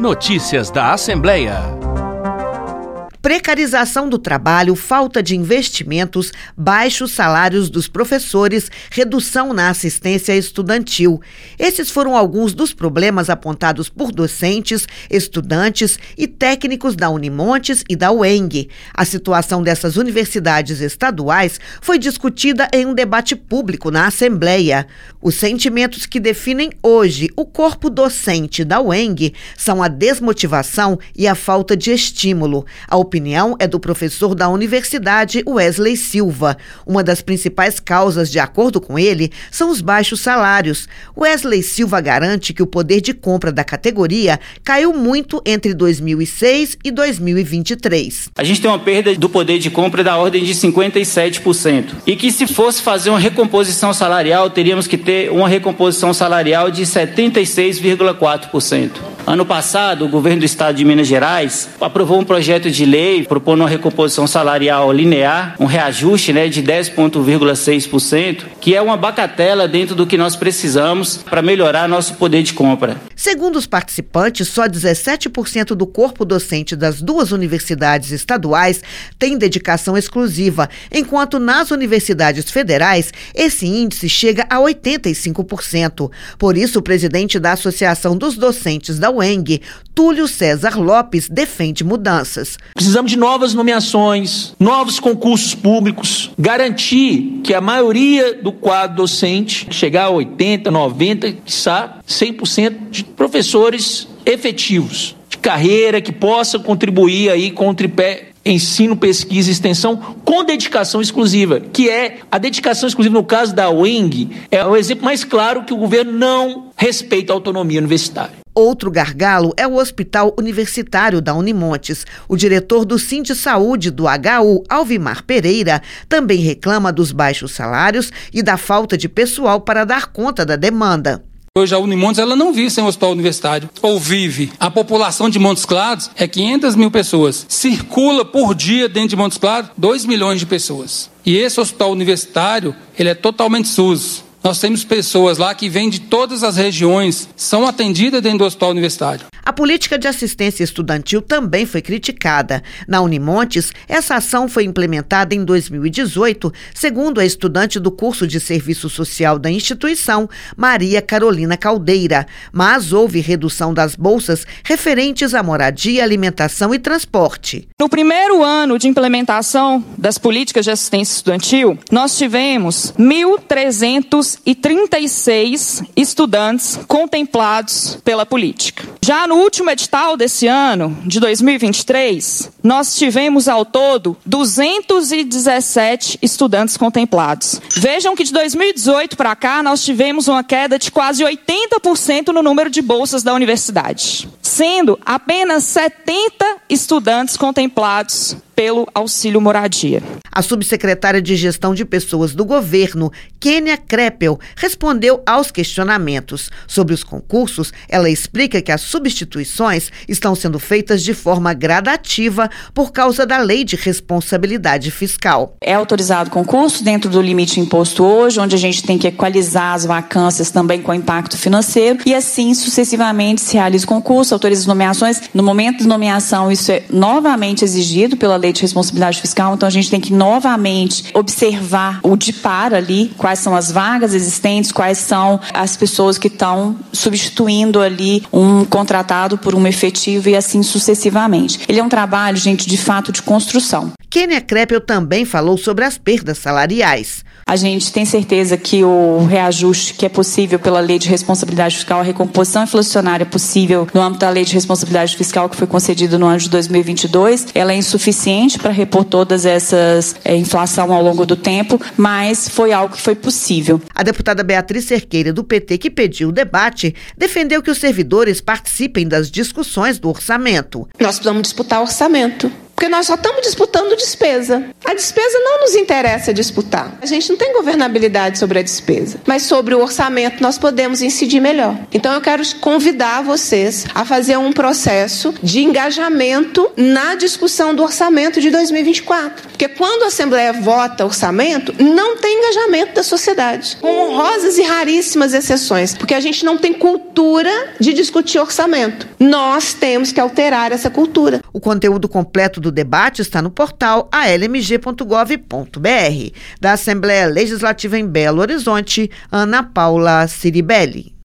Notícias da Assembleia. Precarização do trabalho, falta de investimentos, baixos salários dos professores, redução na assistência estudantil. Esses foram alguns dos problemas apontados por docentes, estudantes e técnicos da Unimontes e da UENG. A situação dessas universidades estaduais foi discutida em um debate público na Assembleia. Os sentimentos que definem hoje o corpo docente da UENG são a desmotivação e a falta de estímulo. A opinião é do professor da universidade, Wesley Silva. Uma das principais causas, de acordo com ele, são os baixos salários. Wesley Silva garante que o poder de compra da categoria caiu muito entre 2006 e 2023. A gente tem uma perda do poder de compra da ordem de 57%. E que se fosse fazer uma recomposição salarial, teríamos que ter uma recomposição salarial de 76,4%. Ano passado, o governo do estado de Minas Gerais aprovou um projeto de lei propondo uma recomposição salarial linear, um reajuste de 10,6%, que é uma bagatela dentro do que nós precisamos para melhorar nosso poder de compra. Segundo os participantes, só 17% do corpo docente das duas universidades estaduais tem dedicação exclusiva, enquanto nas universidades federais esse índice chega a 85%. Por isso, o presidente da Associação dos Docentes da UENG, Túlio César Lopes, defende mudanças. Precisamos de novas nomeações, novos concursos públicos, garantir que a maioria do quadro docente chegar a 80%, 90%, quiçá 100% de professores efetivos, de carreira, que possam contribuir aí com o tripé ensino, pesquisa e extensão com dedicação exclusiva, que é a dedicação exclusiva no caso da UENG, é o exemplo mais claro que o governo não respeita a autonomia universitária. Outro gargalo é o Hospital Universitário da Unimontes. O diretor do Sindisaúde do HU, Alvimar Pereira, também reclama dos baixos salários e da falta de pessoal para dar conta da demanda. Hoje a Unimontes ela não vive sem o hospital universitário, ou vive. A população de Montes Claros é 500 mil pessoas. Circula por dia dentro de Montes Claros 2 milhões de pessoas. E esse hospital universitário, ele é totalmente SUS. Nós temos pessoas lá que vêm de todas as regiões, são atendidas dentro do hospital universitário. A política de assistência estudantil também foi criticada. Na Unimontes, essa ação foi implementada em 2018, segundo a estudante do curso de serviço social da instituição, Maria Carolina Caldeira. Mas houve redução das bolsas referentes à moradia, alimentação e transporte. No primeiro ano de implementação das políticas de assistência estudantil, nós tivemos 1.336 estudantes contemplados pela política. Já no último edital desse ano, de 2023, nós tivemos ao todo 217 estudantes contemplados. Vejam que de 2018 para cá, nós tivemos uma queda de quase 80% no número de bolsas da universidade, sendo apenas 70 estudantes contemplados pelo auxílio moradia. A subsecretária de Gestão de Pessoas do governo, Kênia Kreppel, respondeu aos questionamentos. Sobre os concursos, ela explica que as substituições estão sendo feitas de forma gradativa por causa da Lei de Responsabilidade Fiscal. É autorizado concurso dentro do limite imposto hoje, onde a gente tem que equalizar as vacâncias também com impacto financeiro, e assim sucessivamente se realiza o concurso, autoriza as nomeações. No momento de nomeação, isso é novamente exigido pela Lei de Responsabilidade Fiscal, então a gente tem que novamente observar o de par ali, quais são as vagas existentes, quais são as pessoas que estão substituindo ali um contratado por um efetivo e assim sucessivamente. Ele é um trabalho, gente, de fato de construção. Kênia Kreppel também falou sobre as perdas salariais. A gente tem certeza que o reajuste que é possível pela Lei de Responsabilidade Fiscal, a recomposição inflacionária possível no âmbito da Lei de Responsabilidade Fiscal que foi concedida no ano de 2022, ela é insuficiente para repor todas essas inflação ao longo do tempo, mas foi algo que foi possível. A deputada Beatriz Cerqueira, do PT, que pediu o debate, defendeu que os servidores participem das discussões do orçamento. Nós precisamos disputar orçamento. Porque nós só estamos disputando despesa. A despesa não nos interessa disputar. A gente não tem governabilidade sobre a despesa, mas sobre o orçamento nós podemos incidir melhor. Então eu quero convidar vocês a fazer um processo de engajamento na discussão do orçamento de 2024. Porque quando a Assembleia vota orçamento, não tem engajamento da sociedade. Com honrosas e raríssimas exceções, porque a gente não tem cultura de discutir orçamento. Nós temos que alterar essa cultura. O conteúdo completo do debate está no portal almg.gov.br. Da Assembleia Legislativa em Belo Horizonte, Ana Paula Ciribelli.